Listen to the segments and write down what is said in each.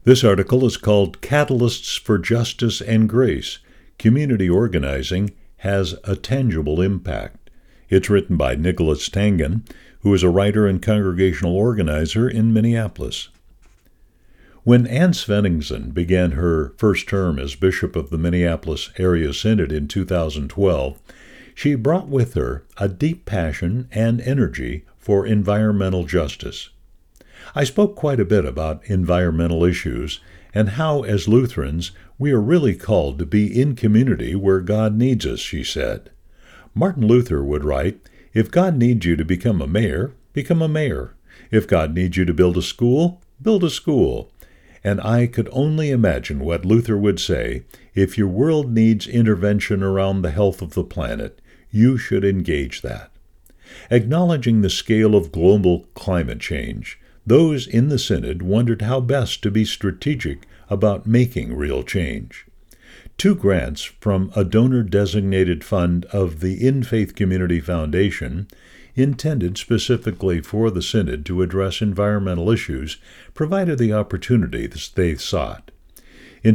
This article is called Catalysts for Justice and Grace. Community Organizing Has a Tangible Impact. It's written by Nicholas Tangen, who is a writer and congregational organizer in Minneapolis. When Ann Svenningsson began her first term as bishop of the Minneapolis Area Synod in 2012, she brought with her a deep passion and energy for environmental justice. I spoke quite a bit about environmental issues and how, as Lutherans, we are really called to be in community where God needs us, she said. Martin Luther would write, "If God needs you to become a mayor, become a mayor. If God needs you to build a school, build a school." And I could only imagine what Luther would say, if your world needs intervention around the health of the planet, you should engage that. Acknowledging the scale of global climate change, those in the Synod wondered how best to be strategic about making real change. 2 grants from a donor-designated fund of the In Faith Community Foundation, intended specifically for the Synod to address environmental issues, provided the opportunity they sought. In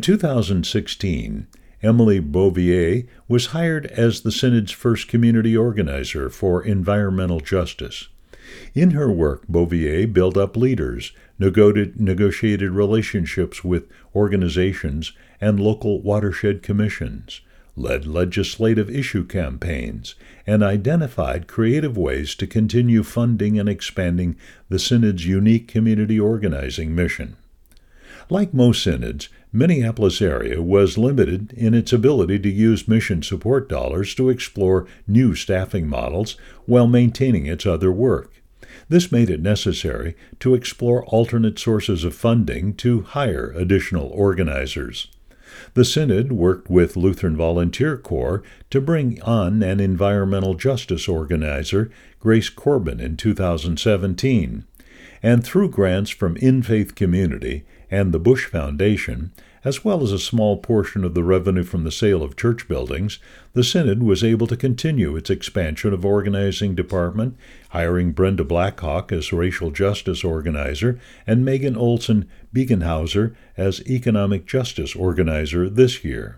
2016, Emily Bouvier was hired as the Synod's first community organizer for environmental justice. In her work, Bouvier built up leaders, negotiated relationships with organizations and local watershed commissions, led legislative issue campaigns, and identified creative ways to continue funding and expanding the Synod's unique community organizing mission. Like most synods, Minneapolis area was limited in its ability to use mission support dollars to explore new staffing models while maintaining its other work. This made it necessary to explore alternate sources of funding to hire additional organizers. The Synod worked with Lutheran Volunteer Corps to bring on an environmental justice organizer, Grace Corbin, in 2017. And through grants from In Faith Community and the Bush Foundation, as well as a small portion of the revenue from the sale of church buildings, the Synod was able to continue its expansion of organizing department, hiring Brenda Blackhawk as racial justice organizer and Megan Olson Biegenhauser as economic justice organizer this year.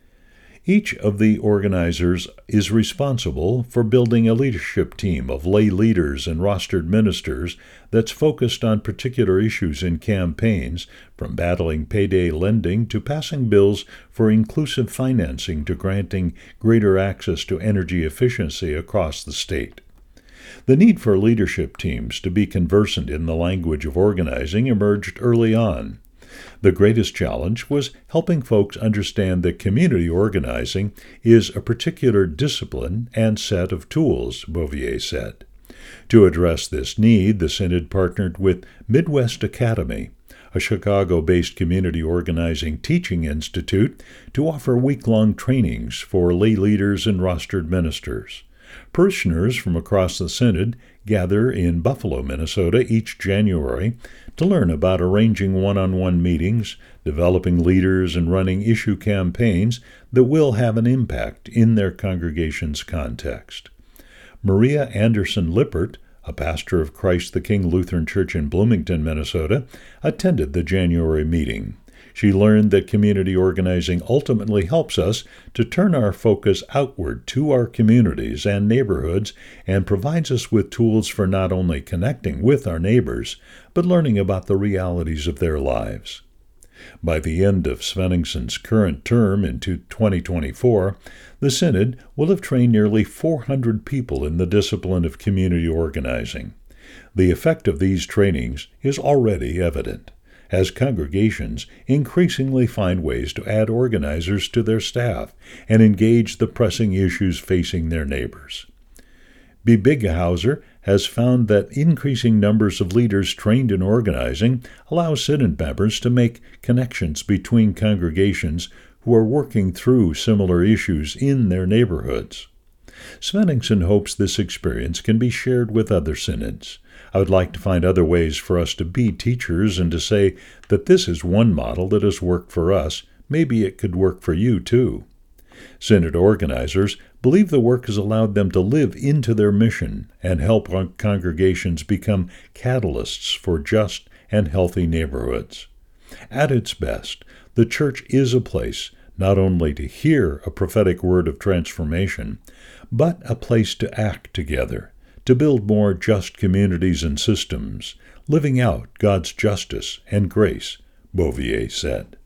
Each of the organizers is responsible for building a leadership team of lay leaders and rostered ministers that's focused on particular issues in campaigns, from battling payday lending to passing bills for inclusive financing to granting greater access to energy efficiency across the state. The need for leadership teams to be conversant in the language of organizing emerged early on. The greatest challenge was helping folks understand that community organizing is a particular discipline and set of tools, Bouvier said. To address this need, the Synod partnered with Midwest Academy, a Chicago-based community organizing teaching institute, to offer week-long trainings for lay leaders and rostered ministers. Parishioners from across the Synod gather in Buffalo, Minnesota each January to learn about arranging one-on-one meetings, developing leaders, and running issue campaigns that will have an impact in their congregation's context. Maria Anderson Lippert, a pastor of Christ the King Lutheran Church in Bloomington, Minnesota, attended the January meeting. She learned that community organizing ultimately helps us to turn our focus outward to our communities and neighborhoods and provides us with tools for not only connecting with our neighbors, but learning about the realities of their lives. By the end of Svenningsson's current term in 2024, the Synod will have trained nearly 400 people in the discipline of community organizing. The effect of these trainings is already evident, as congregations increasingly find ways to add organizers to their staff and engage the pressing issues facing their neighbors. Biegenhauser has found that increasing numbers of leaders trained in organizing allow Synod members to make connections between congregations who are working through similar issues in their neighborhoods. Svenningsson hopes this experience can be shared with other synods. I would like to find other ways for us to be teachers and to say that this is one model that has worked for us. Maybe it could work for you too. Synod organizers believe the work has allowed them to live into their mission and help congregations become catalysts for just and healthy neighborhoods. At its best, the church is a place not only to hear a prophetic word of transformation, but a place to act together, to build more just communities and systems, living out God's justice and grace, Bouvier said.